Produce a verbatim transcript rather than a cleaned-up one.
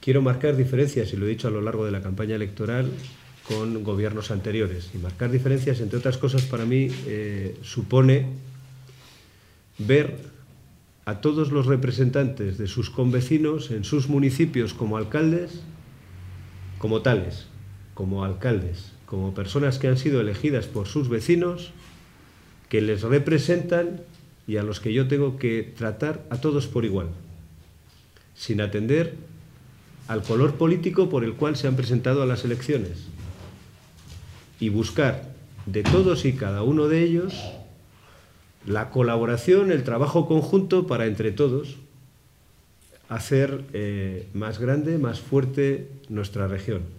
quiero marcar diferencias, y lo he dicho a lo largo de la campaña electoral, con gobiernos anteriores. Y marcar diferencias, entre otras cosas, para mí eh, supone ver a todos los representantes de sus convecinos en sus municipios como alcaldes, como tales, como alcaldes, como personas que han sido elegidas por sus vecinos, que les representan y a los que yo tengo que tratar a todos por igual, sin atender al color político por el cual se han presentado a las elecciones, y buscar de todos y cada uno de ellos la colaboración, el trabajo conjunto para entre todos hacer eh, más grande, más fuerte nuestra región.